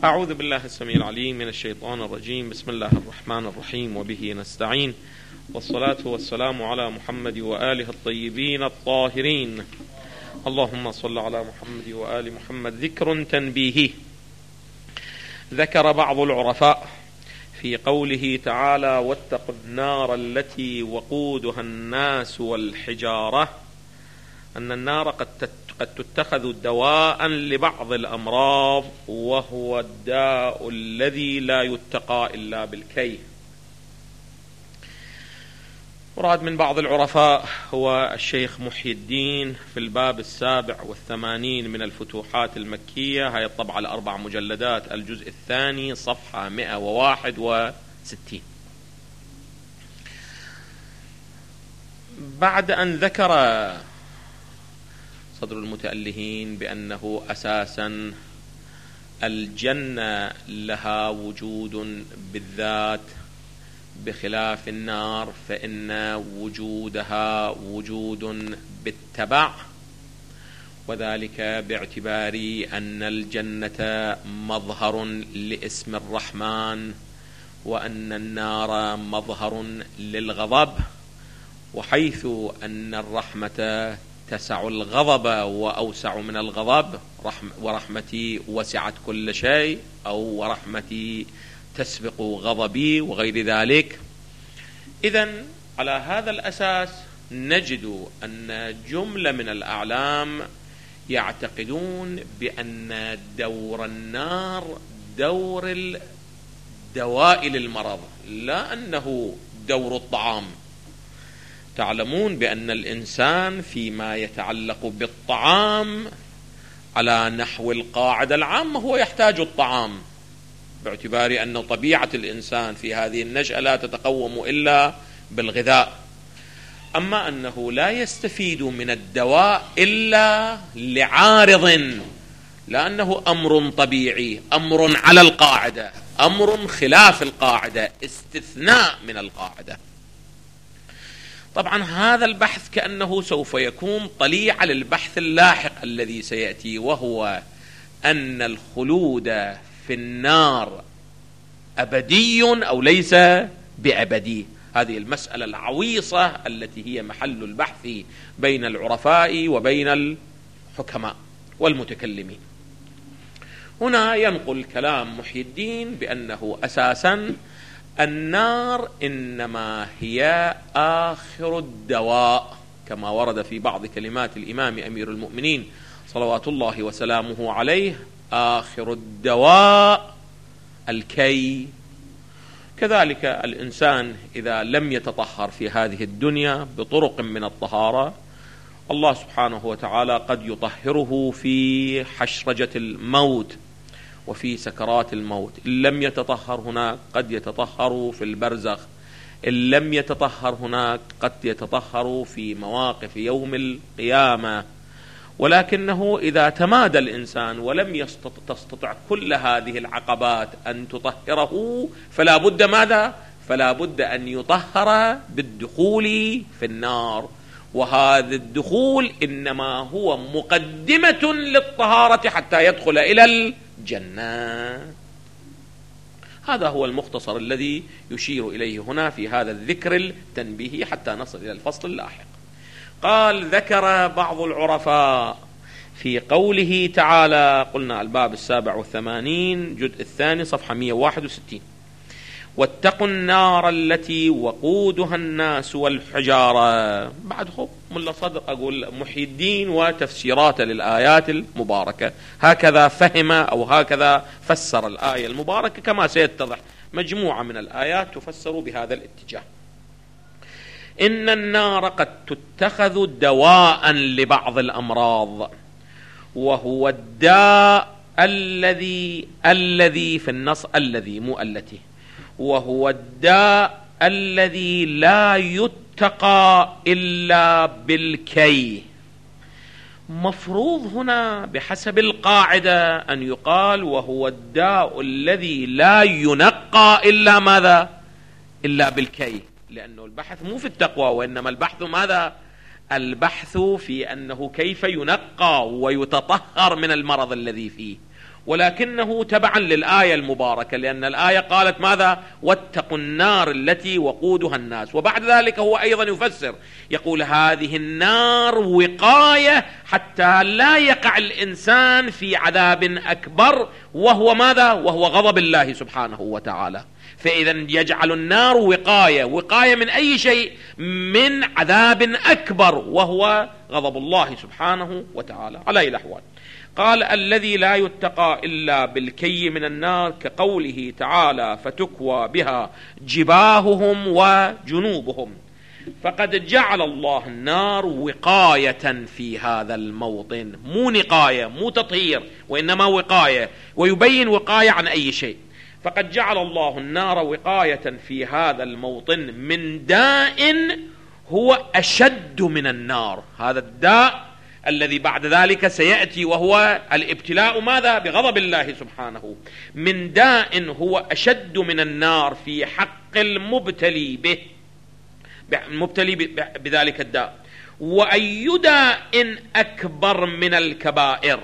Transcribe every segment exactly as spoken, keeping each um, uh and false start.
أعوذ بالله السميع العليم من الشيطان الرجيم. بسم الله الرحمن الرحيم، وبه نستعين، والصلاة والسلام على محمد وآله الطيبين الطاهرين. اللهم صل على محمد وآل محمد. ذكر تنبيهي. ذكر بعض العرفاء في قوله تعالى: واتقوا النار التي وقودها الناس والحجارة، أن النار قد قد تتخذ دواء لبعض الأمراض، وهو الداء الذي لا يتقى إلا بالكي. مراد من بعض العرفاء هو الشيخ محي الدين في الباب السابع والثمانين من الفتوحات المكية، هاي الطبعة الأربع مجلدات، الجزء الثاني، صفحة مئة وواحد وستين. بعد أن ذكر صدر المتألهين بأنه أساسا الجنة لها وجود بالذات بخلاف النار، فإن وجودها وجود بالتبع، وذلك باعتبار أن الجنة مظهر لاسم الرحمن، وأن النار مظهر للغضب، وحيث أن الرحمة تسع الغضب وأوسع من الغضب، ورحمتي وسعت كل شيء، أو ورحمتي تسبق غضبي وغير ذلك. إذن على هذا الأساس نجد أن جملة من الأعلام يعتقدون بأن دور النار دور الدواء للمرض، لا أنه دور الطعام. تعلمون بأن الإنسان فيما يتعلق بالطعام على نحو القاعدة العامة هو يحتاج الطعام، باعتبار أن طبيعة الإنسان في هذه النشأة لا تتقوم إلا بالغذاء، أما أنه لا يستفيد من الدواء إلا لعارض، لأنه أمر طبيعي، أمر على القاعدة، أمر خلاف القاعدة، استثناء من القاعدة. طبعا هذا البحث كأنه سوف يكون طليعة للبحث اللاحق الذي سيأتي، وهو أن الخلود في النار أبدي أو ليس بأبدي. هذه المسألة العويصة التي هي محل البحث بين العرفاء وبين الحكماء والمتكلمين. هنا ينقل كلام محي الدين بأنه أساسا النار إنما هي آخر الدواء، كما ورد في بعض كلمات الإمام أمير المؤمنين صلوات الله وسلامه عليه: آخر الدواء الكي. كذلك الإنسان إذا لم يتطهر في هذه الدنيا بطرق من الطهارة، الله سبحانه وتعالى قد يطهره في حشرجة الموت وفي سكرات الموت. إن لم يتطهر هناك قد يتطهر في البرزخ، إن لم يتطهر هناك قد يتطهر في مواقف يوم القيامة. ولكنه إذا تمادى الإنسان ولم تستطع كل هذه العقبات أن تطهره، فلا بد ماذا؟ فلا بد أن يطهر بالدخول في النار، وهذا الدخول إنما هو مقدمة للطهارة حتى يدخل إلى الجنة. هذا هو المختصر الذي يشير إليه هنا في هذا الذكر التنبيهي حتى نصل إلى الفصل اللاحق. قال: ذكر بعض العرفاء في قوله تعالى، قلنا الباب السابع والثمانين جزء الثاني صفحة مئة وواحد وستين: واتقوا النار التي وقودها الناس والحجارة. بعد خب ملا صدر أقول محي الدين وتفسيراته للآيات المباركة، هكذا فهم أو هكذا فسر الآية المباركة، كما سيتضح مجموعة من الآيات تفسر بهذا الاتجاه. إن النار قد تتخذ دواء لبعض الأمراض، وهو الداء الذي الذي في النص الذي مو التي وهو الداء الذي لا يتقى إلا بالكي. مفروض هنا بحسب القاعدة أن يقال وهو الداء الذي لا ينقى إلا ماذا؟ إلا بالكي، لأنه البحث مو في التقوى، وإنما البحث ماذا؟ البحث في أنه كيف ينقى ويتطهر من المرض الذي فيه. ولكنه تبعا للآية المباركة، لأن الآية قالت ماذا؟ واتقوا النار التي وقودها الناس. وبعد ذلك هو أيضا يفسر يقول هذه النار وقاية حتى لا يقع الإنسان في عذاب أكبر، وهو ماذا؟ وهو غضب الله سبحانه وتعالى. فإذا يجعل النار وقاية، وقاية من أي شيء؟ من عذاب أكبر وهو غضب الله سبحانه وتعالى. على أي الأحوال قال الذي لا يتقى إلا بالكي من النار، كقوله تعالى فتكوى بها جباههم وجنوبهم. فقد جعل الله النار وقاية في هذا الموطن، مو نقاية، مو تطهير، وإنما وقاية، ويبين وقاية عن أي شيء. فقد جعل الله النار وقاية في هذا الموطن من داء هو أشد من النار. هذا الداء الذي بعد ذلك سيأتي وهو الابتلاء ماذا؟ بغضب الله سبحانه. من داء هو أشد من النار في حق المبتلي به، المبتلي بذلك الداء. وأي داء أكبر من الكبائر؟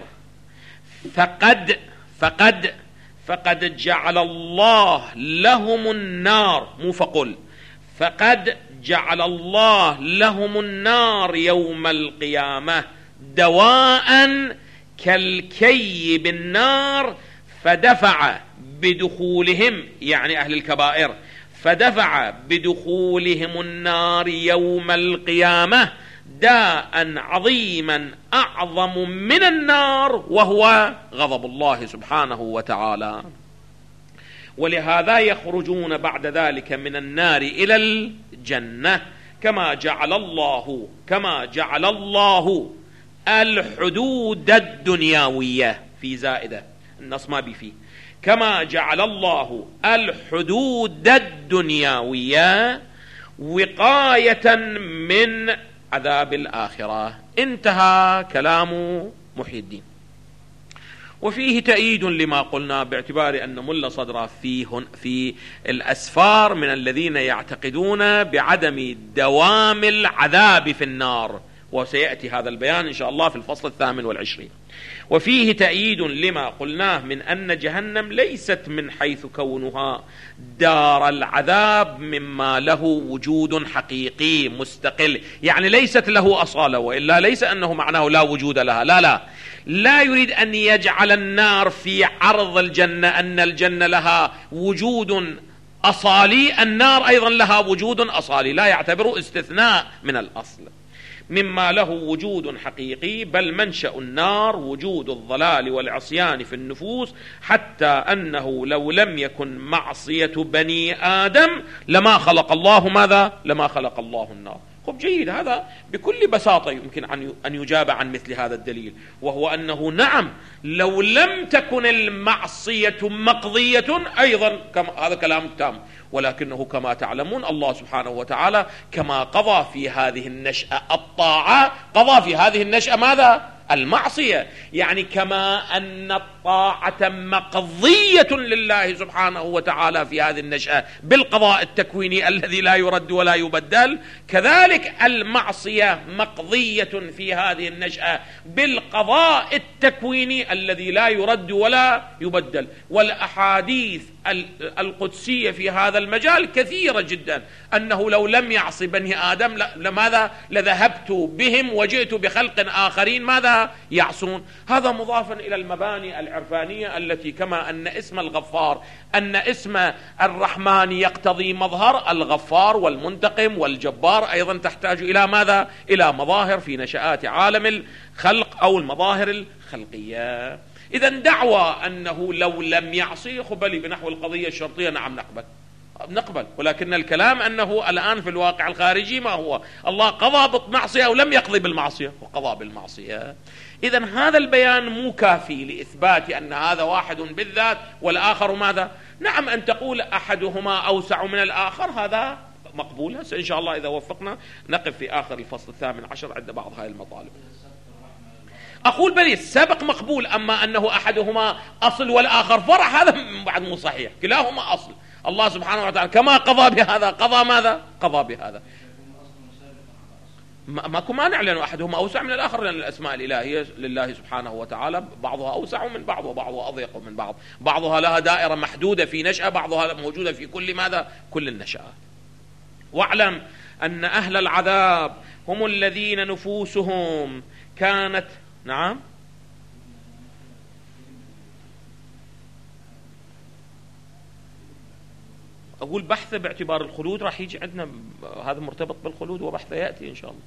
فقد فقد فقد جعل الله لهم النار، مو فقل، فقد جعل الله لهم النار يوم القيامة دواء كالكي بالنار، فدفع بدخولهم، يعني أهل الكبائر، فدفع بدخولهم النار يوم القيامة داء عظيما أعظم من النار، وهو غضب الله سبحانه وتعالى. ولهذا يخرجون بعد ذلك من النار إلى الجنة، كما جعل الله كما جعل الله الحدود الدنيوية في زائدة، النص ما بي فيه، كما جعل الله الحدود الدنيوية وقاية من عذاب الآخرة. انتهى كلام محي الدين. وفيه تأييد لما قلنا، باعتبار أن ملا صدر في, في الأسفار من الذين يعتقدون بعدم دوام العذاب في النار، وسيأتي هذا البيان إن شاء الله في الفصل الثامن والعشرين. وفيه تأييد لما قلناه من أن جهنم ليست من حيث كونها دار العذاب مما له وجود حقيقي مستقل، يعني ليست له أصالة، وإلا ليس أنه معناه لا وجود لها، لا لا لا يريد أن يجعل النار في عرض الجنة، أن الجنة لها وجود أصالي، النار أيضا لها وجود أصالي، لا يعتبر استثناء من الأصل مما له وجود حقيقي، بل منشأ النار وجود الضلال والعصيان في النفوس، حتى أنه لو لم يكن معصية بني آدم لما خلق الله ماذا؟ لما خلق الله النار. خب جيد، هذا بكل بساطة يمكن أن يجاب عن مثل هذا الدليل، وهو أنه نعم لو لم تكن المعصية مقضية أيضا، هذا كلام تام، ولكنه كما تعلمون الله سبحانه وتعالى كما قضى في هذه النشأة الطاعة قضى في هذه النشأة ماذا؟ المعصية. يعني كما أن الطاعة مقضية لله سبحانه وتعالى في هذه النشأة بالقضاء التكويني الذي لا يرد ولا يبدل، كذلك المعصية مقضية في هذه النشأة بالقضاء التكويني الذي لا يرد ولا يبدل. والأحاديث القدسية في هذا المجال كثيرة جدا، أنه لو لم يعصي بني آدم لماذا؟ لذهبت بهم وجئت بخلق آخرين ماذا؟ يعصون. هذا مضافا إلى المباني العرفانية التي كما أن اسم الغفار أن اسم الرحمن يقتضي مظهر، الغفار والمنتقم والجبار أيضا تحتاج إلى ماذا؟ إلى مظاهر في نشآت عالم الخلق أو المظاهر الخلقية. إذا دعوى أنه لو لم يعصي قبلي بنحو القضية الشرطية، نعم نقبل نقبل، ولكن الكلام أنه الآن في الواقع الخارجي ما هو؟ الله قضى بالمعصية أو لم يقضي بالمعصية؟ وقضى بالمعصية. إذا هذا البيان مو كافي لإثبات أن هذا واحد بالذات والآخر ماذا؟ نعم أن تقول أحدهما أوسع من الآخر، هذا مقبول. هسه إن شاء الله إذا وفقنا نقف في آخر الفصل الثامن عشر عند بعض هذه المطالب. أقول بلي السبق مقبول، أما أنه أحدهما أصل والآخر فرع هذا بعد مو صحيح، كلاهما أصل. الله سبحانه وتعالى كما قضى بهذا قضى ماذا؟ قضى بهذا. ماكو مانع لأنه أحدهما أوسع من الآخر، لأن الأسماء الإلهية لله سبحانه وتعالى بعضها أوسع من بعض وبعضها أضيق من بعض، بعضها لها دائرة محدودة في نشأة، بعضها موجودة في كل ماذا؟ كل النشأة. واعلم أن أهل العذاب هم الذين نفوسهم كانت نعم أقول بحث باعتبار الخلود راح يجي عندنا، هذا مرتبط بالخلود وبحثه يأتي إن شاء الله.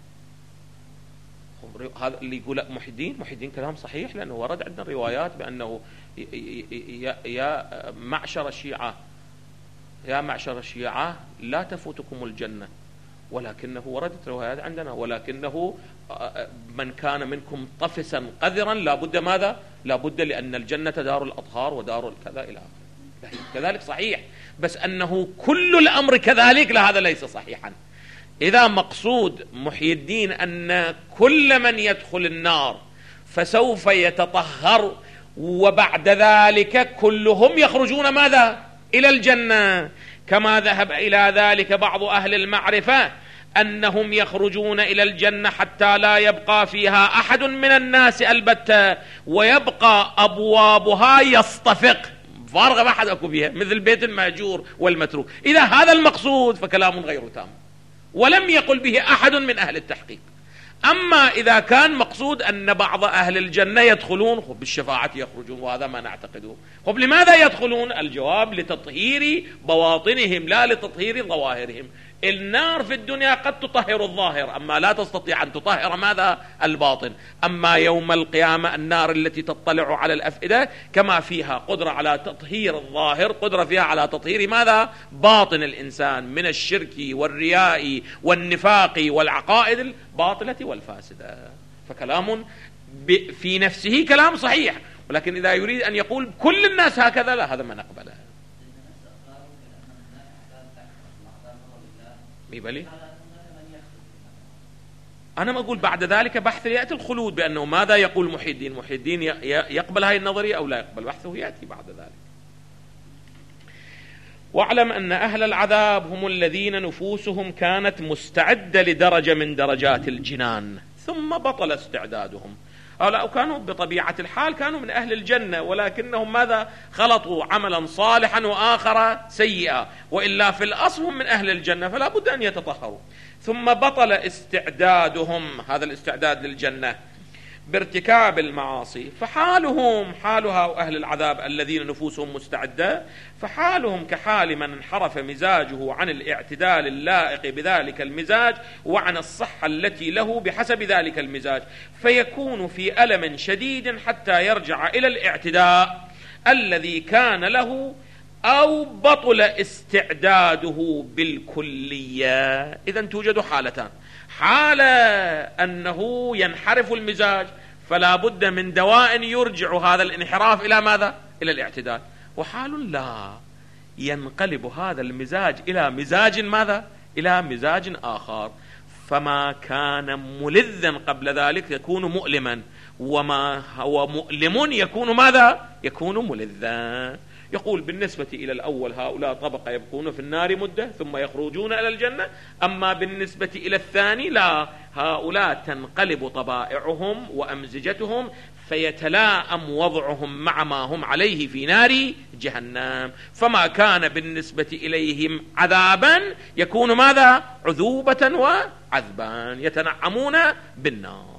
هذا اللي يقول محي الدين محي الدين كلام صحيح، لأنه ورد عندنا روايات بأنه يا معشر الشيعة يا معشر الشيعة لا تفوتكم الجنة، ولكنه وردت روايات عندنا ولكنه من كان منكم طفسا قذرا لابد ماذا؟ لابد، لأن الجنة دار الأطهار ودار الكذا إلى آخره. كذلك صحيح، بس أنه كل الأمر كذلك لا، هذا ليس صحيحا. إذا مقصود محي الدين أن كل من يدخل النار فسوف يتطهر وبعد ذلك كلهم يخرجون ماذا؟ إلى الجنة، كما ذهب إلى ذلك بعض أهل المعرفة أنهم يخرجون إلى الجنة حتى لا يبقى فيها أحد من الناس البتة، ويبقى أبوابها يصطفق فارغة ما حد أكو بها، مثل بيت المهجور والمتروك. إذا هذا المقصود فكلام غير تام، ولم يقل به أحد من أهل التحقيق. أما إذا كان مقصود أن بعض أهل الجنة يدخلون بالشفاعة يخرجون، وهذا ما نعتقده. طب لماذا يدخلون؟ الجواب لتطهير بواطنهم لا لتطهير ظواهرهم. النار في الدنيا قد تطهر الظاهر، أما لا تستطيع أن تطهر ماذا؟ الباطن. أما يوم القيامة النار التي تطلع على الأفئدة كما فيها قدرة على تطهير الظاهر، قدرة فيها على تطهير ماذا؟ باطن الإنسان من الشرك والرياء والنفاق والعقائد الباطلة والفاسدة. فكلام في نفسه كلام صحيح، ولكن إذا يريد أن يقول كل الناس هكذا لا، هذا ما نقبله. بيبلي أنا ما أقول بعد ذلك بحث يأتي الخلود بأنه ماذا يقول محي الدين. محي الدين يقبل هاي النظرية أو لا يقبل، بحثه يأتي بعد ذلك. واعلم أن أهل العذاب هم الذين نفوسهم كانت مستعدة لدرجة من درجات الجنان ثم بطل استعدادهم. هؤلاء كانوا بطبيعة الحال كانوا من أهل الجنة، ولكنهم ماذا؟ خلطوا عملا صالحا وآخر سيئا، وإلا في الأصل هم من أهل الجنة فلا بد أن يتطهروا. ثم بطل استعدادهم، هذا الاستعداد للجنة، بارتكاب المعاصي. فحالهم حالها أهل العذاب الذين نفوسهم مستعدة، فحالهم كحال من انحرف مزاجه عن الاعتدال اللائق بذلك المزاج وعن الصحة التي له بحسب ذلك المزاج، فيكون في ألم شديد حتى يرجع إلى الاعتداء الذي كان له، أو بطل استعداده بالكلية. إذن توجد حالتان: حالة أنه ينحرف المزاج فلا بد من دواء يرجع هذا الانحراف إلى ماذا؟ إلى الاعتدال. وحال لا، ينقلب هذا المزاج إلى مزاج ماذا؟ إلى مزاج آخر. فما كان ملذا قبل ذلك يكون مؤلما، وما هو مؤلم يكون ماذا؟ يكون ملذا. يقول بالنسبة إلى الأول هؤلاء طبقة يبقون في النار مدة ثم يخرجون إلى الجنة، أما بالنسبة إلى الثاني لا، هؤلاء تنقلب طبائعهم وأمزجتهم فيتلاءم وضعهم مع ما هم عليه في نار جهنم. فما كان بالنسبة إليهم عذابا يكون ماذا؟ عذوبة وعذبا، يتنعمون بالنار.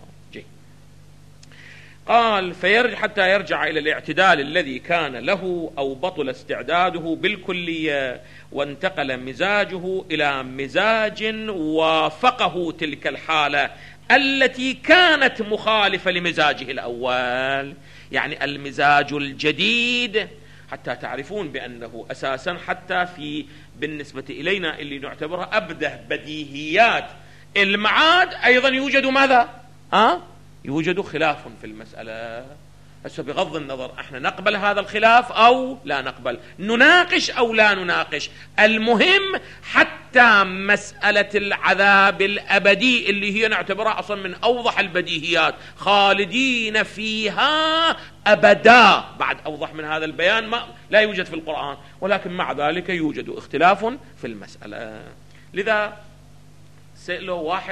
قال فيرجع حتى يرجع إلى الاعتدال الذي كان له، أو بطل استعداده بالكلية وانتقل مزاجه إلى مزاج وافقه تلك الحالة التي كانت مخالفة لمزاجه الأول، يعني المزاج الجديد. حتى تعرفون بأنه أساسا حتى في بالنسبة إلينا اللي نعتبرها أبده بديهيات المعاد أيضا يوجد ماذا؟ أه؟ يوجد خلاف في المسألة. هسه بغض النظر احنا نقبل هذا الخلاف أو لا نقبل، نناقش أو لا نناقش، المهم حتى مسألة العذاب الأبدي اللي هي نعتبرها أصلا من أوضح البديهيات، خالدين فيها أبدا، بعد أوضح من هذا البيان ما لا يوجد في القرآن، ولكن مع ذلك يوجد اختلاف في المسألة. لذا سأله واحد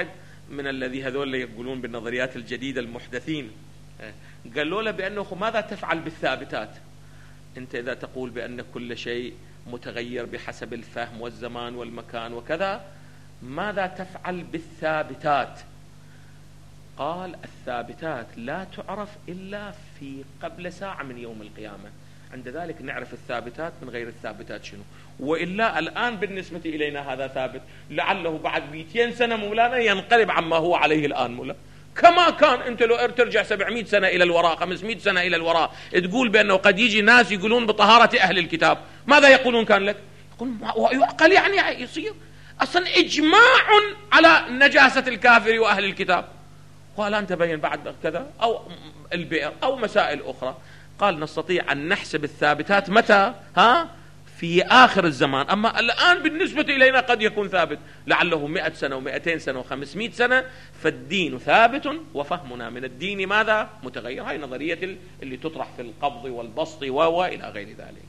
من الذي هذول اللي يقولون بالنظريات الجديدة المحدثين، قالوا له بأنه ماذا تفعل بالثابتات؟ أنت إذا تقول بأن كل شيء متغير بحسب الفهم والزمان والمكان وكذا، ماذا تفعل بالثابتات؟ قال الثابتات لا تعرف إلا في قبل ساعة من يوم القيامة، عند ذلك نعرف الثابتات من غير الثابتات شنو. وإلا الآن بالنسبة إلينا هذا ثابت، لعله بعد مئتين سنة مولانا ينقلب عما هو عليه الآن مولانا. كما كان أنت لو ترجع سبعمائة سنة إلى الوراء، خمسمائة سنة إلى الوراء، تقول بأنه قد يجي ناس يقولون بطهارة أهل الكتاب، ماذا يقولون كان لك؟ يقولون يعقل يعني يصير أصلا إجماع على نجاسة الكافر وأهل الكتاب، قال أن تبين بعد كذا أو البئر أو مسائل أخرى. قال نستطيع أن نحسب الثابتات متى؟ ها؟ في آخر الزمان. أما الآن بالنسبة إلينا قد يكون ثابت، لعله مئة سنة ومئتين سنة وخمسمائة سنة، فالدين ثابت وفهمنا من الدين ماذا؟ متغير. هاي نظرية اللي تطرح في القبض والبسط وإلى غير ذلك.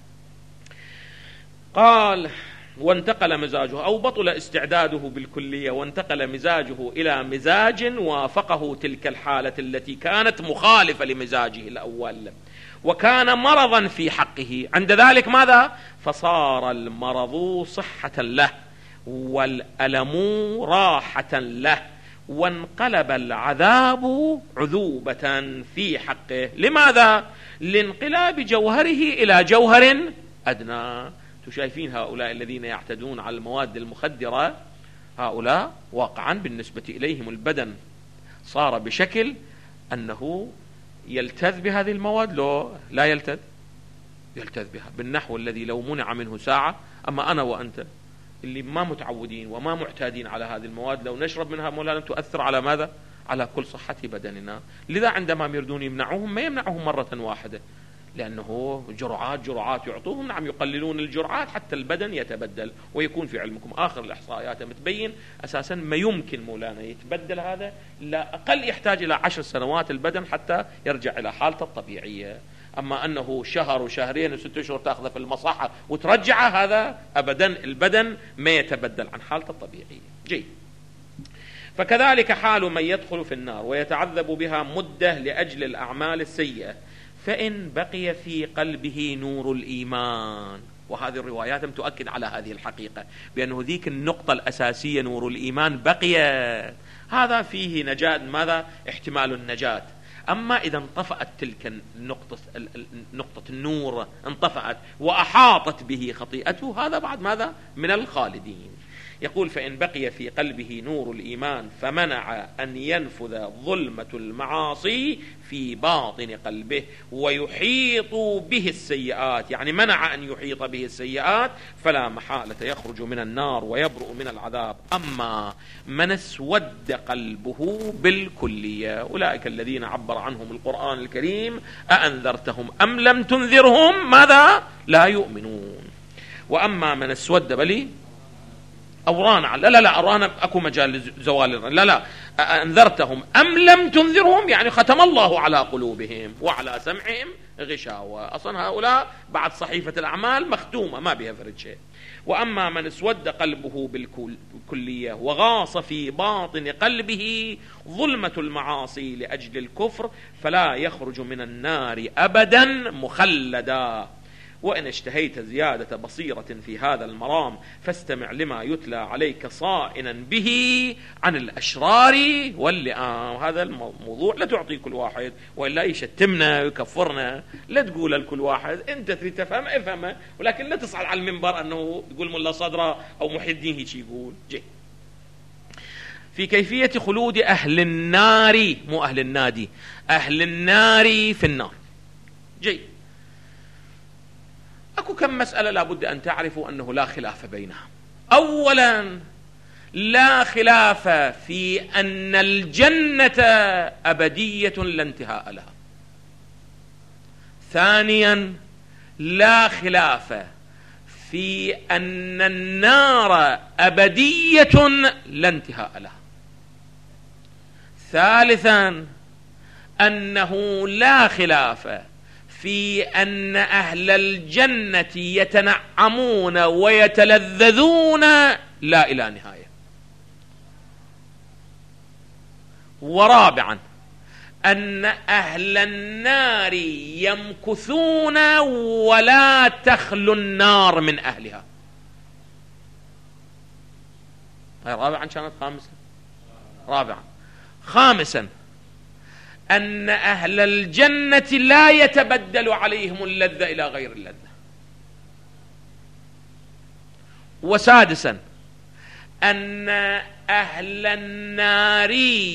قال وانتقل مزاجه أو بطل استعداده بالكلية، وانتقل مزاجه إلى مزاج وافقه تلك الحالة التي كانت مخالفة لمزاجه الأول، وكان مرضا في حقه. عند ذلك ماذا؟ فصار المرض صحة له والألم راحة له، وانقلب العذاب عذوبة في حقه. لماذا؟ لانقلاب جوهره إلى جوهر أدنى. شايفين هؤلاء الذين يعتدون على المواد المخدرة، هؤلاء واقعا بالنسبة إليهم البدن صار بشكل أنه يلتذ بهذه المواد، لو لا يلتذ يلتذ بها بالنحو الذي لو منع منه ساعة. أما أنا وأنت اللي ما متعودين وما معتادين على هذه المواد، لو نشرب منها مولانا تؤثر على ماذا؟ على كل صحة بدننا. لذا عندما يردون يمنعوهم ما يمنعوهم مرة واحدة، لأنه جرعات جرعات يعطوهم. نعم يقللون الجرعات حتى البدن يتبدل، ويكون في علمكم آخر الإحصائيات متبين أساسا ما يمكن مولانا يتبدل هذا، لا أقل يحتاج إلى عشر سنوات البدن حتى يرجع إلى حالته الطبيعية. أما أنه شهر وشهرين وست أشهر تأخذه في المصحة وترجعه، هذا أبدا البدن ما يتبدل عن حالته الطبيعية. جيد. فكذلك حال من يدخل في النار ويتعذب بها مدة لأجل الأعمال السيئة، فإن بقي في قلبه نور الإيمان. وهذه الروايات تؤكد على هذه الحقيقة، بأنه ذيك النقطة الأساسية نور الإيمان بقيت، هذا فيه نجاة. ماذا؟ احتمال النجاة. أما إذا انطفأت تلك النقطة نقطة النور، انطفأت وأحاطت به خطيئته، هذا بعد ماذا؟ من الخالدين. يقول فإن بقي في قلبه نور الإيمان فمنع أن ينفذ ظلمة المعاصي في باطن قلبه ويحيط به السيئات، يعني منع أن يحيط به السيئات، فلا محالة يخرج من النار ويبرؤ من العذاب. أما من اسود قلبه بالكلية، أولئك الذين عبر عنهم القرآن الكريم أأنذرتهم أم لم تنذرهم ماذا؟ لا يؤمنون. وأما من اسود بلي أو رانا، لا لا لا رانا أكو مجال زوال، لا لا أنذرتهم أم لم تنذرهم، يعني ختم الله على قلوبهم وعلى سمعهم غشاوة. أصلا هؤلاء بعد صحيفة الأعمال مختومة ما بها فرد شيء. وأما من اسود قلبه بالكلية وغاص في باطن قلبه ظلمة المعاصي لأجل الكفر، فلا يخرج من النار أبدا مخلدا. وإن اشتهيت زيادة بصيرة في هذا المرام فاستمع لما يتلى عليك صائنا به عن الأشرار واللئام. هذا الموضوع لا تعطي كل واحد، وإلا يشتمنا ويكفرنا. لا تقول لكل واحد، أنت تريد تفهم افهمه، ولكن لا تصعد على المنبر أنه يقول ملا صدره أو محي الدين هيك يقول. جي في كيفية خلود أهل النار، مو أهل النادي، أهل النار في النار. جي أكو كم مسألة لابد أن تعرفوا أنه لا خلاف بينها. أولا لا خلاف في أن الجنة أبدية لا انتهاء لها. ثانيا لا خلاف في أن النار أبدية لا انتهاء لها. ثالثا أنه لا خلاف في أن أهل الجنة يتنعمون ويتلذذون لا إلى نهاية. ورابعا أن أهل النار يمكثون ولا تخلو النار من أهلها. رابعا كانت خامسا. رابعا. خامسا أن أهل الجنة لا يتبدل عليهم اللذة إلى غير اللذة. وسادسا أن أهل النار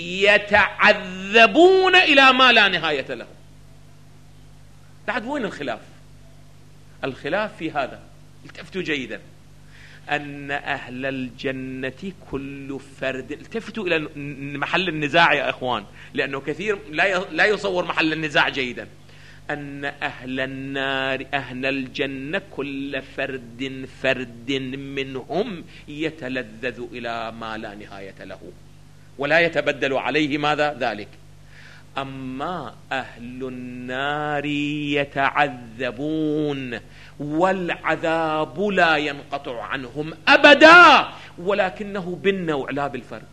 يتعذبون إلى ما لا نهاية له. بعد وين الخلاف؟ الخلاف في هذا، التفتوا جيدا، أن أهل الجنة كل فرد، التفتوا إلى محل النزاع يا إخوان، لأنه كثير لا يصور محل النزاع جيدا. أن أهل النار أهل الجنة كل فرد فرد منهم يتلذذ إلى ما لا نهاية له ولا يتبدل عليه ماذا ذلك. أما أهل النار يتعذبون والعذاب لا ينقطع عنهم أبدا، ولكنه بالنوع لا بالفرد.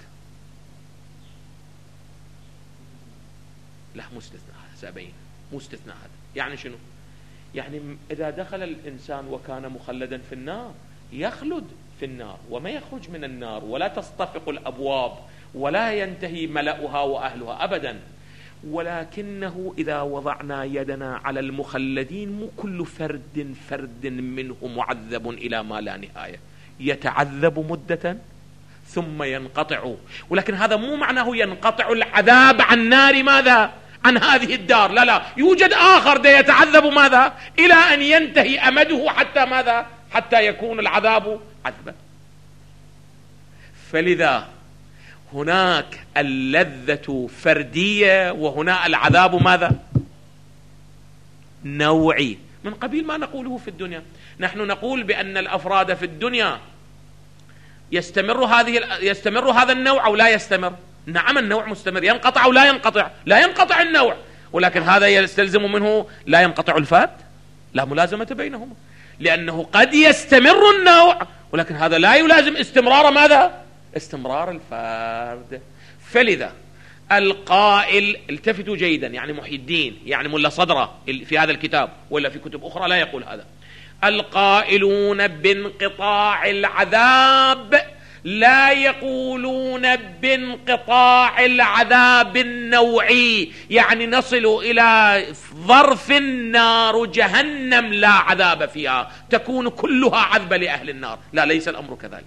لا مستثنى هذا سأبين مستثنى هذا. يعني شنو؟ يعني إذا دخل الإنسان وكان مخلدا في النار يخلد في النار وما يخرج من النار ولا تصطفق الأبواب ولا ينتهي ملأها وأهلها أبدا، ولكنه إذا وضعنا يدنا على المخلدين مو كل فرد فرد منهم معذب إلى ما لا نهاية، يتعذب مدة ثم ينقطع. ولكن هذا مو معناه ينقطع العذاب عن نار ماذا؟ عن هذه الدار، لا لا، يوجد آخر ده يتعذب ماذا؟ إلى أن ينتهي أمده حتى ماذا؟ حتى يكون العذاب عذبا. فلذا هناك اللذة فردية وهنا العذاب ماذا؟ نوعي، من قبيل ما نقوله في الدنيا. نحن نقول بأن الأفراد في الدنيا يستمر هذه يستمر هذا النوع أو لا يستمر؟ نعم النوع مستمر، ينقطع أو لا ينقطع؟ لا ينقطع النوع، ولكن هذا يستلزم منه لا ينقطع الفرد، لا ملازمة بينهما، لأنه قد يستمر النوع ولكن هذا لا يلازم استمرار ماذا؟ استمرار الفرد. فلذا القائل، التفتوا جيدا، يعني محي الدين يعني ملا صدرة في هذا الكتاب ولا في كتب أخرى لا يقول هذا، القائلون بانقطاع العذاب لا يقولون بانقطاع العذاب النوعي، يعني نصل إلى ظرف النار جهنم لا عذاب فيها تكون كلها عذبة لأهل النار، لا ليس الأمر كذلك.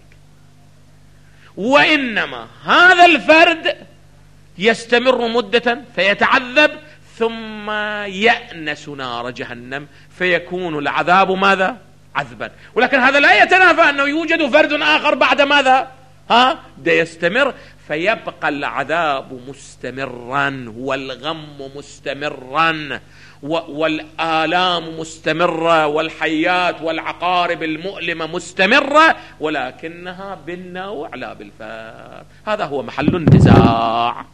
وإنما هذا الفرد يستمر مدة فيتعذب ثم يأنس نار جهنم فيكون العذاب ماذا؟ عذبا. ولكن هذا لا يتنافى أنه يوجد فرد آخر بعد ماذا؟ ها؟ ده يستمر فيبقى العذاب مستمرا والغم مستمرا والآلام مستمرة والحيات والعقارب المؤلمة مستمرة، ولكنها بالنوع لا بالفرد. هذا هو محل النزاع.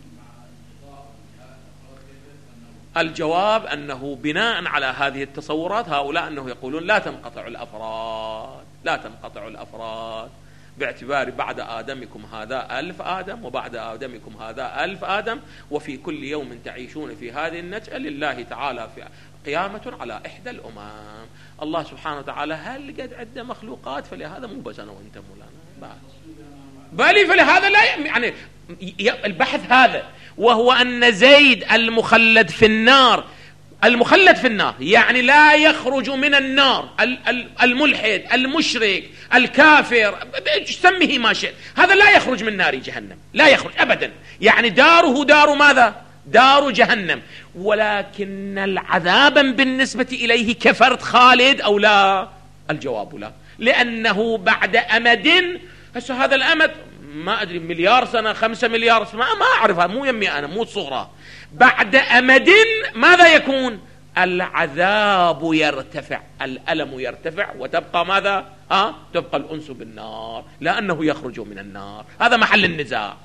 الجواب أنه بناء على هذه التصورات هؤلاء أنه يقولون لا تنقطع الأفراد، لا تنقطع الأفراد، باعتبار بعد آدمكم هذا ألف آدم وبعد آدمكم هذا ألف آدم، وفي كل يوم تعيشون في هذه النجأة لله تعالى في قيامة على إحدى الأمم. الله سبحانه وتعالى هل قد عدة مخلوقات، فلهذا مو بس أنا وإنت مولانا بل فلهذا لا يعني البحث هذا، وهو أن زيد المخلد في النار، المخلد في النار يعني لا يخرج من النار، الملحد المشرك الكافر سميه ما شئت، هذا لا يخرج من نار جهنم، لا يخرج أبدا، يعني داره دار ماذا؟ دار جهنم. ولكن العذاب بالنسبة إليه كفرد خالد أو لا؟ الجواب لا، لأنه بعد أمد، هسه هذا الأمد ما أدري مليار سنة خمسة مليار سنة ما أعرفها، مو يمي أنا مو صغرى، بعد أمد ماذا يكون؟ العذاب يرتفع، الألم يرتفع وتبقى ماذا؟ أه؟ تبقى الأنس بالنار لأنه يخرج من النار. هذا محل النزاع.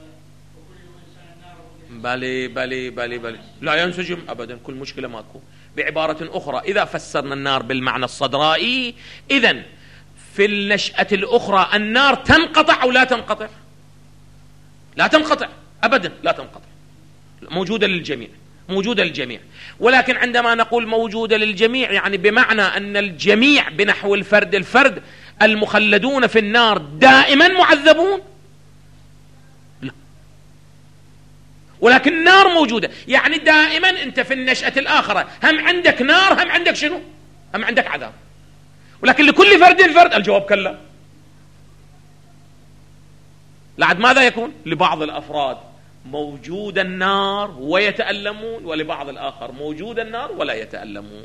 بلي بلي بلي بلي لا ينسجم أبدا، كل مشكلة ماكو، بعبارة أخرى إذا فسرنا النار بالمعنى الصدرائي، إذن في النشأة الأخرى النار تنقطع أو لا تنقطع؟ لا تنقطع أبدا، لا تنقطع، موجودة للجميع، موجودة للجميع. ولكن عندما نقول موجودة للجميع يعني بمعنى أن الجميع بنحو الفرد الفرد المخلدون في النار دائما معذبون؟ لا. ولكن النار موجودة، يعني دائما أنت في النشأة الآخرة هم عندك نار هم عندك شنو؟ هم عندك عذاب. ولكن لكل فرد فرد؟ الجواب كلا. لعد ماذا يكون؟ لبعض الأفراد موجود النار ويتألمون، ولبعض الآخر موجود النار ولا يتألمون.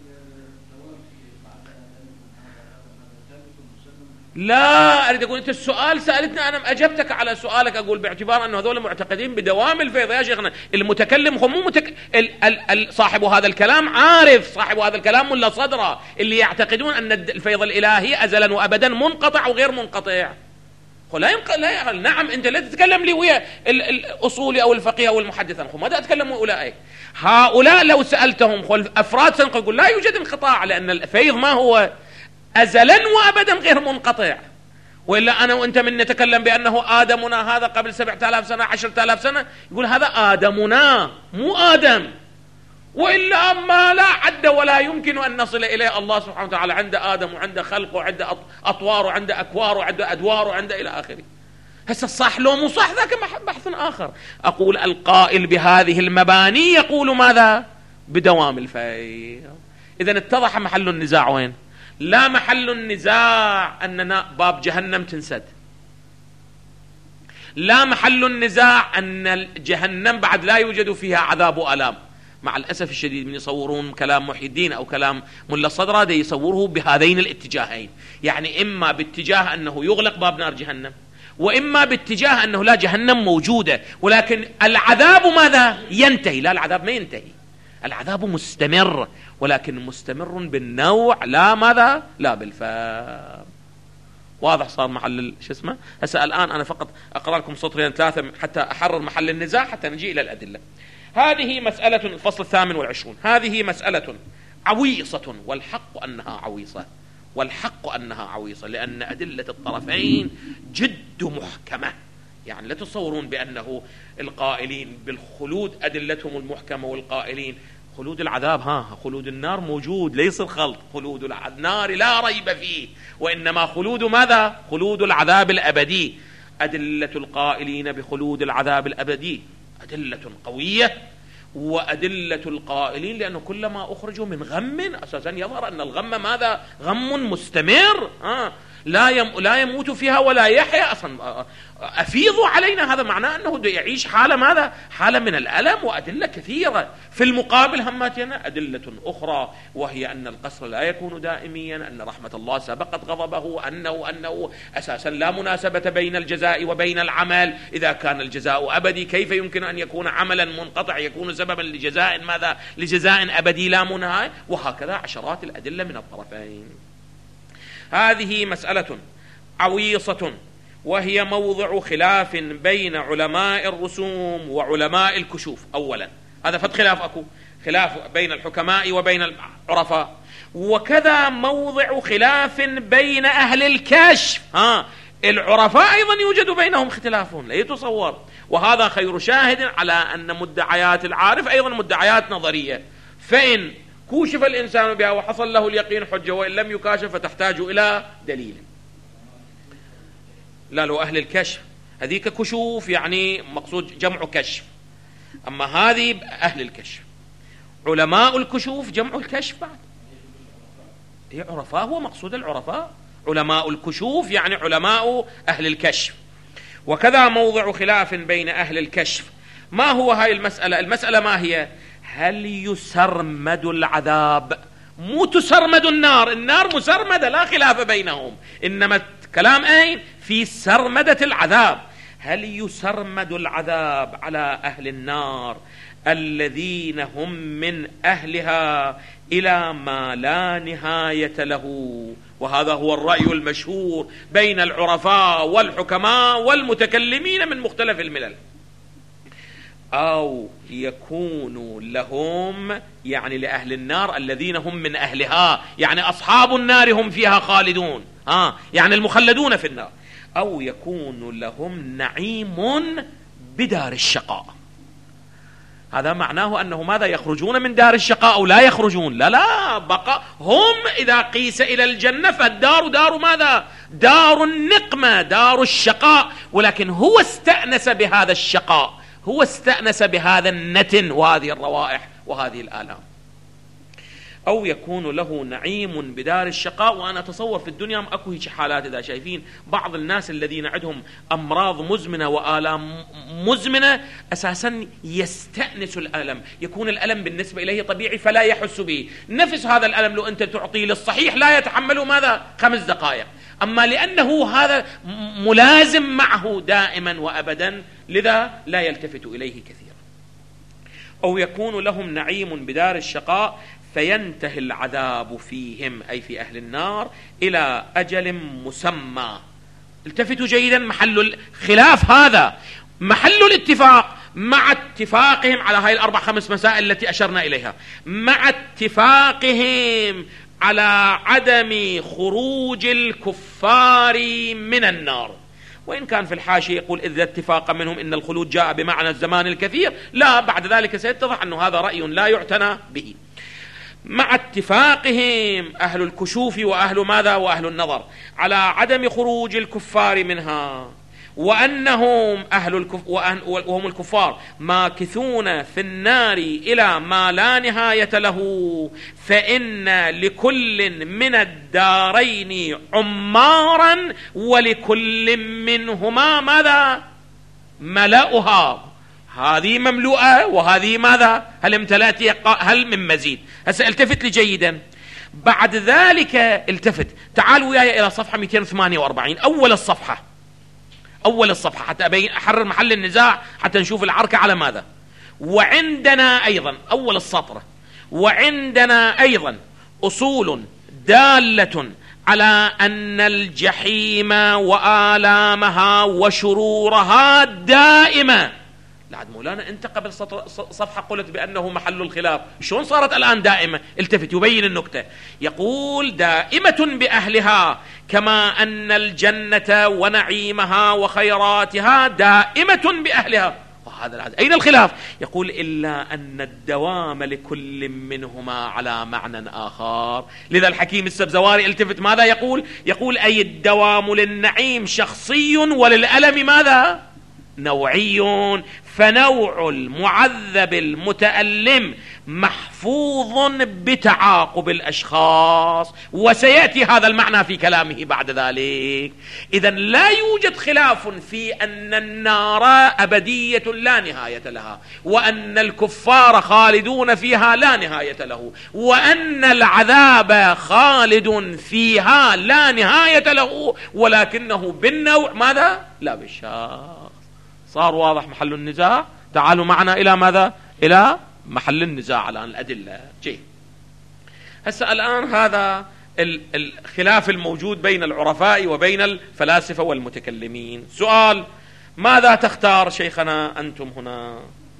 لا أريد أقول أنت السؤال سألتني أنا أجبتك على سؤالك، أقول باعتبار أنه هذول معتقدين بدوام الفيض. يا شيخنا المتكلم هو مو متك... ال... ال... ال... صاحب هذا الكلام عارف، صاحب هذا الكلام ملا صدره اللي يعتقدون أن الفيض الإلهي أزلا وأبدا منقطع وغير منقطع. لا ينق... لا يعقل. نعم أنت لا تتكلم لي ويا الأصولي أو الفقيه أو المحدث، ماذا أتكلم أولئك؟ هؤلاء لو سألتهم أفراد سنقول يقول لا يوجد انقطاع، لأن الفيض ما هو أزلا وأبدا غير منقطع. وإلا أنا وأنت من نتكلم بأنه آدمنا هذا قبل سبعة آلاف سنة عشرة آلاف سنة، يقول هذا آدمنا مو آدم، وإلا ما لا عد ولا يمكن أن نصل إليه. الله سبحانه وتعالى عنده آدم وعنده خلق وعنده أطوار وعنده أكوار وعنده أدوار وعنده إلى آخره. هسه صح لو مو صح ذاك بحث آخر. أقول القائل بهذه المباني يقول ماذا؟ بدوام الفيض. إذن اتضح محل النزاع وين؟ لا محل النزاع أننا باب جهنم تنسد، لا محل النزاع أن جهنم بعد لا يوجد فيها عذاب وألام. مع الأسف الشديد من يصورون كلام محي الدين أو كلام ملا صدرة دي يصوره بهذين الاتجاهين، يعني إما باتجاه أنه يغلق باب نار جهنم، وإما باتجاه أنه لا جهنم موجودة ولكن العذاب ماذا؟ ينتهي. لا، العذاب ما ينتهي، العذاب مستمر، ولكن مستمر بالنوع لا ماذا؟ لا بالفهم. واضح صار محل شو اسمه؟ هسه الآن أنا فقط أقرأ لكم سطرين ثلاثة حتى أحرر محل النزاع حتى نجي إلى الأدلة. هذه مسألة الفصل الثامن والعشرون، هذه مسألة عويصة، والحق أنها عويصة، والحق أنها عويصة لأن أدلة الطرفين جد محكمة. يعني لا تصورون بأنه القائلين بالخلود أدلتهم المحكمة والقائلين خلود العذاب ها خلود النار موجود، ليس الخلط، خلود النار لا ريب فيه، وإنما خلود ماذا؟ خلود العذاب الأبدي. أدلة القائلين بخلود العذاب الأبدي أدلة قوية، وأدلة القائلين لأنه كلما أخرجوا من غم أساسا يظهر أن الغم ماذا؟ غم مستمر، آه لا يم لا يموت فيها ولا يحيا أصلا. أفيضوا علينا، هذا معناه أنه يعيش حالة ماذا؟ حالة من الألم. وأدلة كثيرة. في المقابل هماتنا أدلة أخرى، وهي أن القصر لا يكون دائميا، أن رحمة الله سبقت غضبه، أنه أنه أساسا لا مناسبة بين الجزاء وبين العمل. إذا كان الجزاء أبدي كيف يمكن أن يكون عملا منقطع يكون سببا لجزاء ماذا؟ لجزاء أبدي لا منهاية. وهكذا عشرات الأدلة من الطرفين. هذه مسألة عويصة، وهي موضع خلاف بين علماء الرسوم وعلماء الكشوف. أولا هذا فد خلاف، أكو خلاف بين الحكماء وبين العرفاء. وكذا موضع خلاف بين أهل الكشف، ها العرفاء أيضا يوجد بينهم اختلاف لا يتصور. وهذا خير شاهد على أن مدعيات العارف أيضا مدعيات نظرية. فإن كوشف الإنسان بها وحصل له اليقين حجة، وإن لم يكاشف فتحتاج إلى دليل. لا، لو أهل الكشف هذيك كشوف يعني مقصود جمع كشف، أما هذه أهل الكشف. علماء الكشوف جمع الكشف بعد، هي عرفاء، هو مقصود العرفاء. علماء الكشوف يعني علماء أهل الكشف. وكذا موضع خلاف بين أهل الكشف. ما هو هاي المسألة؟ المسألة ما هي؟ هل يسرمد العذاب؟ مو تسرمد النار، النار مسرمدة لا خلاف بينهم، إنما كلام أين؟ في سرمدة العذاب. هل يسرمد العذاب على أهل النار الذين هم من أهلها إلى ما لا نهاية له؟ وهذا هو الرأي المشهور بين العرفاء والحكماء والمتكلمين من مختلف الملل. أو يكون لهم يعني لأهل النار الذين هم من أهلها، يعني أصحاب النار هم فيها خالدون، آه يعني المخلدون في النار. أو يكون لهم نعيم بدار الشقاء. هذا معناه أنه ماذا؟ يخرجون من دار الشقاء أو لا يخرجون؟ لا لا، بقى هم إذا قيس إلى الجنة فالدار دار ماذا؟ دار النقمة، دار الشقاء. ولكن هو استأنس بهذا الشقاء، هو استأنس بهذا النتن وهذه الروائح وهذه الآلام. أو يكون له نعيم بدار الشقاء. وأنا أتصور في الدنيا أكو هيك حالات، إذا شايفين بعض الناس الذين عندهم أمراض مزمنة وآلام مزمنة أساسا يستأنس الألم، يكون الألم بالنسبة إليه طبيعي فلا يحس به. نفس هذا الألم لو أنت تعطيه للصحيح لا يتحمله ماذا؟ خمس دقائق. أما لأنه هذا ملازم معه دائما وأبدا لذا لا يلتفت إليه كثيرا. أو يكون لهم نعيم بدار الشقاء فينتهي العذاب فيهم أي في أهل النار إلى أجل مسمى. التفتوا جيدا، محل الخلاف هذا، محل الاتفاق مع اتفاقهم على هاي الأربع خمس مسائل التي أشرنا إليها، مع اتفاقهم على عدم خروج الكفار من النار. وإن كان في الحاشية يقول إذا اتفاق منهم إن الخلود جاء بمعنى الزمان الكثير، لا، بعد ذلك سيتضح أنه هذا رأي لا يعتنى به. مع اتفاقهم أهل الكشوف وأهل ماذا؟ وأهل النظر على عدم خروج الكفار منها، وأنهم أهل الكف وهم الكفار ماكثون في النار إلى ما لا نهاية له، فإن لكل من الدارين عمارا ولكل منهما ماذا؟ ملأها. هذه مملوءة وهذه ماذا؟ هل امتلأت؟ هل من مزيد؟ هسه التفت لي جيدا. بعد ذلك التفت، تعالوا وياي إلى صفحة مئتين وثمانية وأربعين، أول الصفحة، أول الصفحة حتى أبين أحرر محل النزاع، حتى نشوف العركة على ماذا. وعندنا أيضا أول السطر، وعندنا أيضا أصول دالة على أن الجحيم وآلامها وشرورها دائمة. لعد مولانا أنت قبل صفحة قلت بأنه محل الخلاف، شلون صارت الآن دائمة؟ التفت يبين النكتة، يقول دائمة بأهلها كما أن الجنة ونعيمها وخيراتها دائمة بأهلها. وهذا العدد أين الخلاف؟ يقول إلا أن الدوام لكل منهما على معنى آخر. لذا الحكيم السبزواري التفت ماذا يقول؟ يقول أي الدوام للنعيم شخصي وللألم ماذا؟ نوعي. فنوع المعذب المتألم محفوظ بتعاقب الأشخاص، وسيأتي هذا المعنى في كلامه بعد ذلك. إذن لا يوجد خلاف في أن النار أبدية لا نهاية لها، وأن الكفار خالدون فيها لا نهاية له، وأن العذاب خالد فيها لا نهاية له، ولكنه بالنوع ماذا؟ لا بالشخص. صار واضح محل النزاع؟ تعالوا معنا إلى ماذا؟ إلى محل النزاع الآن، الأدلة. جيد. هسه الآن هذا الخلاف الموجود بين العرفاء وبين الفلاسفة والمتكلمين. سؤال: ماذا تختار شيخنا أنتم هنا؟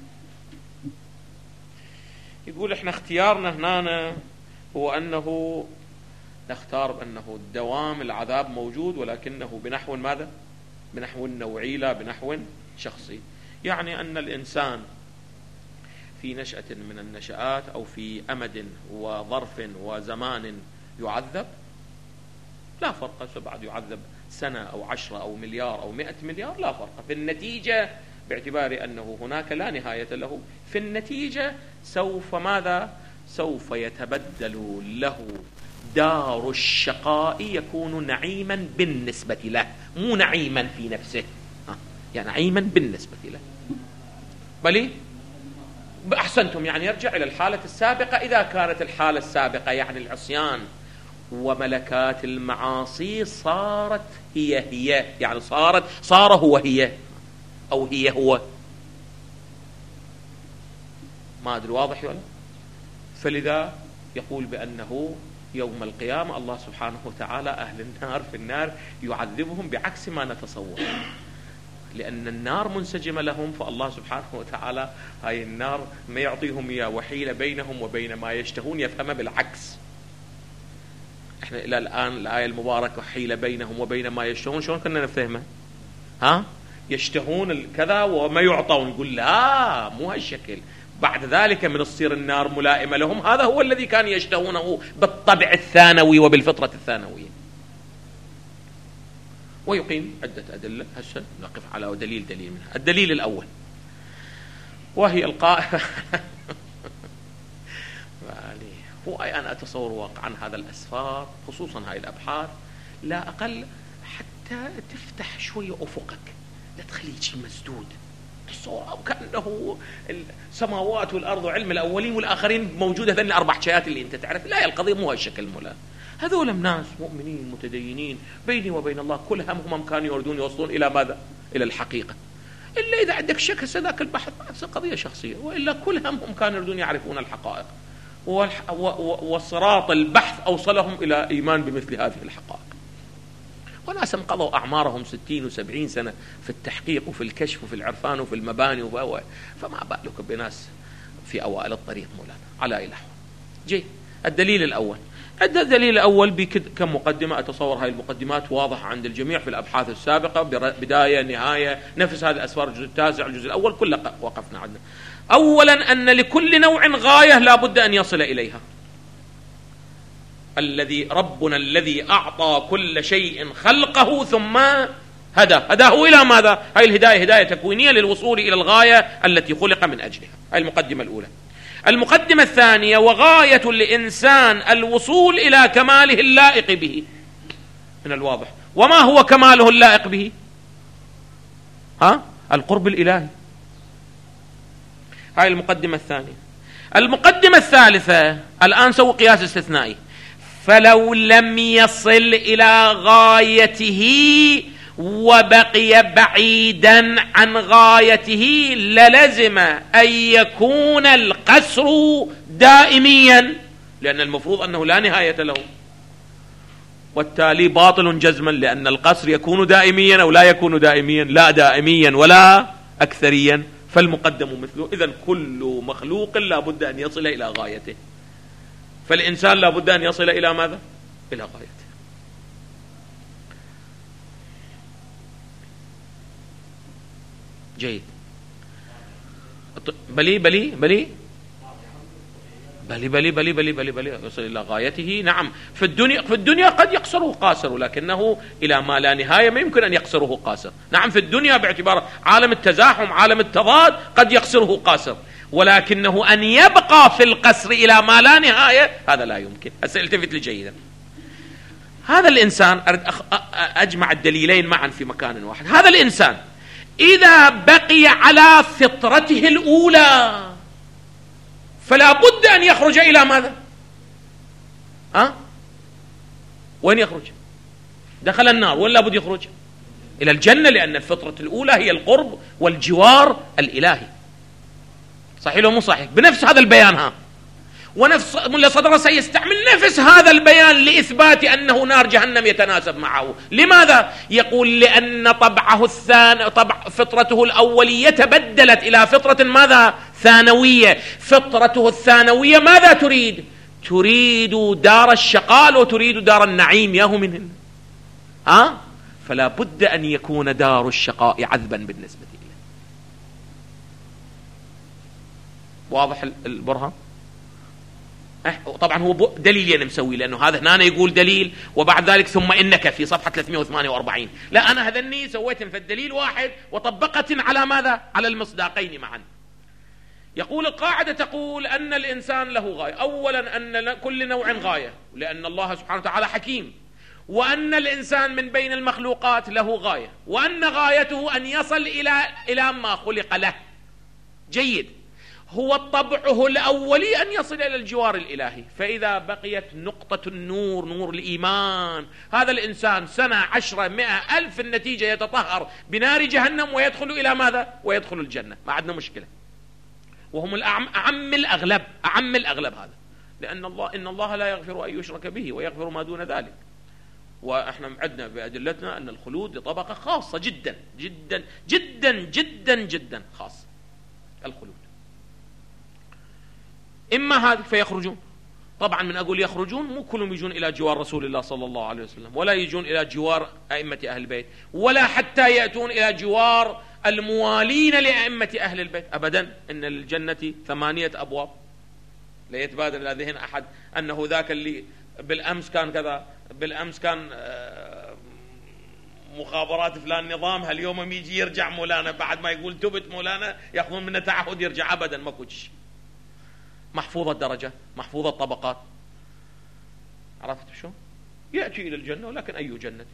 يقول إحنا اختيارنا هنا هو أنه نختار بأنه دوام العذاب موجود، ولكنه بنحو ماذا؟ بنحو النوعي لا بنحو شخصي. يعني أن الإنسان في نشأة من النشآت أو في أمد وظرف وزمان يعذب، لا فرق، بعد يعذب سنة أو عشرة أو مليار أو مئة مليار، لا فرق في النتيجة، باعتبار أنه هناك لا نهاية له. في النتيجة سوف ماذا؟ سوف يتبدل له دار الشقاء، يكون نعيما بالنسبة له، مو نعيما في نفسه، يعني نعيما بالنسبة له. بلي أحسنتم، يعني يرجع إلى الحالة السابقة. إذا كانت الحالة السابقة يعني العصيان وملكات المعاصي صارت هي هي، يعني صارت صار هو هي أو هي هو، ما أدري واضح ولا. فلذا يقول بأنه يوم القيامة الله سبحانه وتعالى أهل النار في النار يعذبهم بعكس ما نتصور. لأن النار منسجمة لهم، فالله سبحانه وتعالى هاي النار ما يعطيهم إياه وحيلة بينهم وبين ما يشتهون، يفهمها بالعكس. احنا إلى الآن الآية المباركة حيلة بينهم وبين ما يشتهون، شلون كنا نفهمها؟ ها؟ يشتهون كذا وما يعطون، نقول لا مو هالشكل. بعد ذلك من تصير النار ملائمة لهم، هذا هو الذي كان يشتهونه بالطبع الثانوي وبالفطرة الثانوية. ويقيم عدة أدلة، هسه نقف على دليل دليل منها. الدليل الأول وهي القائمة هو أنا أتصور واقعا هذا الأسفار خصوصا هاي الأبحاث لا أقل حتى تفتح شوية أفقك، لا تخليك شيء مسدود، تصور أو كأنه السماوات والأرض وعلم الأولين والآخرين موجودة ذن الأربع شيات اللي أنت تعرف. لا، القضية مو هالشكل مولا. هذول ناس مؤمنين متدينين بيني وبين الله، كل همهم كانوا يريدون يوصلون إلى ماذا؟ إلى الحقيقة. إلا إذا عندك شك هسه ذاك البحث قضية شخصية، وإلا كل همهم كانوا يريدون يعرفون الحقائق، وصراط البحث أوصلهم إلى إيمان بمثل هذه الحقائق. وناس قضوا أعمارهم ستين وسبعين سنة في التحقيق وفي الكشف وفي العرفان وفي المباني وفي، فما بالك بناس في أوائل الطريق مولانا. على أي نحو جي الدليل الأول. الدليل الأول بكم مقدمة، أتصور هاي المقدمات واضحة عند الجميع في الأبحاث السابقة، بداية نهاية، نفس هذه الأسفار، الجزء التاسع الجزء الأول كله وقفنا عندنا. أولا أن لكل نوع غاية لا بد أن يصل إليها. الذي ربنا الذي أعطى كل شيء خلقه ثم هدى هداه إلى ماذا؟ هاي الهداية هداية تكوينية للوصول إلى الغاية التي خلق من أجلها. هاي المقدمة الأولى. المقدمة الثانية وغاية الإنسان الوصول إلى كماله اللائق به. من الواضح وما هو كماله اللائق به؟ ها؟ القرب الإلهي. هاي المقدمة الثانية. المقدمة الثالثة الآن سووا قياس استثنائي، فلو لم يصل إلى غايته وبقي بعيدا عن غايته للزم أن يكون القصر دائميا، لأن المفروض أنه لا نهاية له، والتالي باطل جزما، لأن القصر يكون دائميا أو لا يكون دائميا؟ لا دائميا ولا أكثريا، فالمقدم مثله. إذن كل مخلوق لا بد أن يصل إلى غايته، فالإنسان لا بد أن يصل إلى ماذا؟ إلى غايته. جيد. بلي بلي بلي بلي بلي بلي بلي بلي بلي يصل إلى غايته. نعم، في الدنيا في الدنيا قد يقصره قاصر، لكنه إلى ما لا نهاية ما يمكن أن يقصره قاصر. نعم، في الدنيا باعتبار عالم التزاحم عالم التضاد قد يقصره قاصر، ولكنه أن يبقى في القصر إلى ما لا نهاية هذا لا يمكن. هسه التفت لي جيدا. هذا الإنسان أجمع الدليلين معا في مكان واحد. هذا الإنسان إذا بقي على فطرته الأولى فلا بد أن يخرج إلى ماذا؟ ها؟ وين يخرج؟ دخل النار، ولا بد يخرج إلى الجنة، لأن الفطرة الأولى هي القرب والجوار الإلهي. صحيح لو مو صحيح؟ بنفس هذا البيان ها، ونفس ملا صدر سيستعمل نفس هذا البيان لإثبات أنه نار جهنم يتناسب معه. لماذا؟ يقول لأن طبعه الثاني طبع فطرته الأولية تبدلت إلى فطرة ماذا؟ ثانوية. فطرته الثانوية ماذا تريد؟ تريد دار الشقاء وتريد دار النعيم، ياهو منهن. ها؟ فلا بد أن يكون دار الشقاء عذبا بالنسبة إليه. واضح البرهان؟ طبعا هو دليل يعني مسوي، لأنه هذا هنا يقول دليل وبعد ذلك ثم إنك في صفحة ثلاثمائة وثمانية وأربعين. لا، أنا هذني سويت في الدليل واحد وطبقت على ماذا؟ على المصداقين معا. يقول القاعدة تقول أن الإنسان له غاية. أولا أن كل نوع غاية، لأن الله سبحانه وتعالى حكيم، وأن الإنسان من بين المخلوقات له غاية، وأن غايته أن يصل إلى إلى ما خلق له. جيد. هو طبعه الأولي أن يصل إلى الجوار الإلهي. فإذا بقيت نقطة النور، نور الإيمان، هذا الإنسان سنة عشرة مئة ألف النتيجة يتطهر بنار جهنم ويدخل إلى ماذا؟ ويدخل الجنة، ما عندنا مشكلة. وهم الأعم أعم الأغلب أعم الأغلب هذا، لأن الله إن الله لا يغفر أن يشرك به ويغفر ما دون ذلك. وإحنا عندنا بأدلتنا أن الخلود طبقة خاصة جدا جدا جدا جدا جدا خاصة. الخلود إما هذا فيخرجون، طبعا من أقول يخرجون مو كلهم يجون إلى جوار رسول الله صلى الله عليه وسلم، ولا يجون إلى جوار أئمة أهل البيت، ولا حتى يأتون إلى جوار الموالين لأئمة أهل البيت أبدا. إن الجنة ثمانية أبواب، لا يتبادر إلى ذهن أحد أنه ذاك اللي بالأمس كان كذا، بالأمس كان مخابرات فلان نظامها، اليوم يجي يرجع مولانا بعد ما يقول تبت مولانا يأخذون منه تعهد يرجع. أبدا ماكو شيء، محفوظة الدرجة، محفوظة الطبقات. عرفت شو؟ يأتي إلى الجنة، ولكن أي جنة؟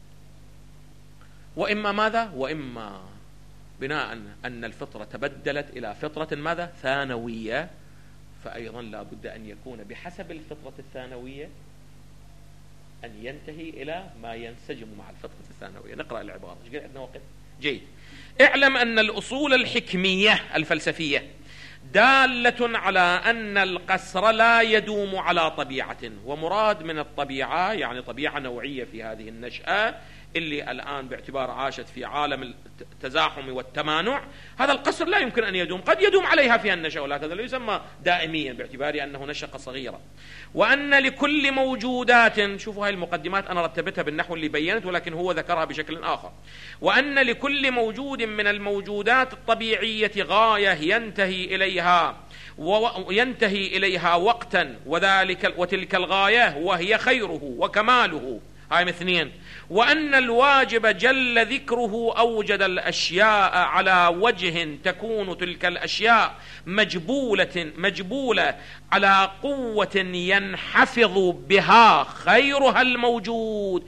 وإما ماذا؟ وإما بناء أن الفطرة تبدلت إلى فطرة ماذا؟ ثانوية، فأيضا لا بد أن يكون بحسب الفطرة الثانوية أن ينتهي إلى ما ينسجم مع الفطرة الثانوية. نقرأ العبارة. ايش قال عندنا وقت؟ جيد. اعلم أن الأصول الحكمية الفلسفية دالة على أن القسر لا يدوم على طبيعة، ومراد من الطبيعة يعني طبيعة نوعية في هذه النشأة اللي الآن باعتبار عاشت في عالم التزاحم والتمانع، هذا القسر لا يمكن أن يدوم، قد يدوم عليها في النشأة ولكن لا يسمى دائميا باعتبار أنه نشأة صغيرة. وأن لكل موجودات، شوفوا هاي المقدمات أنا رتبتها بالنحو اللي بينت ولكن هو ذكرها بشكل آخر، وأن لكل موجود من الموجودات الطبيعية غاية ينتهي إليها وينتهي إليها وقتا، وذلك وتلك الغاية وهي خيره وكماله. هاي اثنين. وأن الواجب جل ذكره أوجد الأشياء على وجه تكون تلك الأشياء مجبولة مجبولة على قوة ينحفظ بها خيرها الموجود،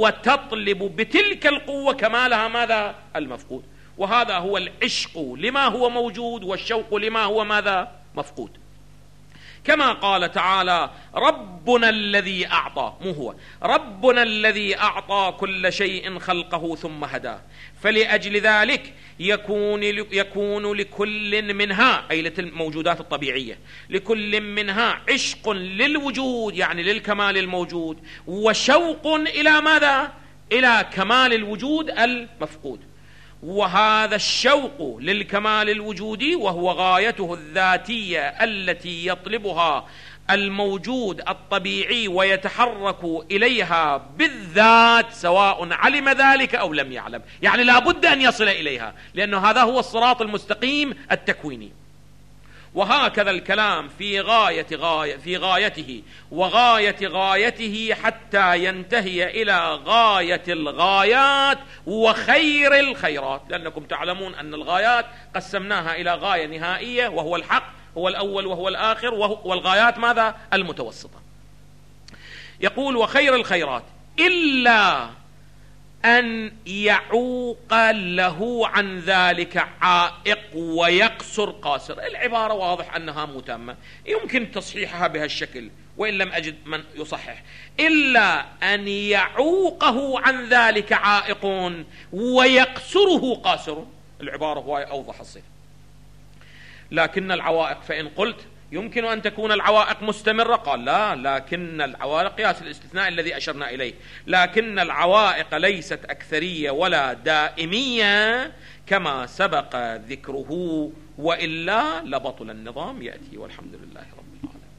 وتطلب بتلك القوة كمالها ماذا؟ المفقود. وهذا هو العشق لما هو موجود، والشوق لما هو ماذا؟ مفقود. كما قال تعالى: ربنا الذي أعطى، مو هو ربنا الذي أعطى كل شيء خلقه ثم هداه، فلأجل ذلك يكون يكون لكل منها، أي الموجودات الطبيعية، لكل منها عشق للوجود يعني للكمال الموجود، وشوق إلى ماذا؟ إلى كمال الوجود المفقود. وهذا الشوق للكمال الوجودي وهو غايته الذاتية التي يطلبها الموجود الطبيعي ويتحرك إليها بالذات سواء علم ذلك أو لم يعلم، يعني لا بد أن يصل إليها، لأنه هذا هو الصراط المستقيم التكويني. وهكذا الكلام في غاية غاية في غايته وغاية غايته حتى ينتهي إلى غاية الغايات وخير الخيرات، لأنكم تعلمون أن الغايات قسمناها إلى غاية نهائية وهو الحق، هو الأول وهو الآخر، والغايات ماذا؟ المتوسطة. يقول: وخير الخيرات إلا أن يعوق له عن ذلك عائق ويقصر قاصر. العبارة واضح أنها متامة، يمكن تصحيحها بهالشكل وإن لم أجد من يصحح. إلا أن يعوقه عن ذلك عائق ويقصره قاصر. العبارة هو أوضح الصفة. لكن العوائق، فإن قلت يمكن أن تكون العوائق مستمرة، قال لا، لكن العوائق قياس الاستثناء الذي أشرنا إليه، لكن العوائق ليست أكثرية ولا دائمية كما سبق ذكره، وإلا لبطل النظام. يأتي. والحمد لله رب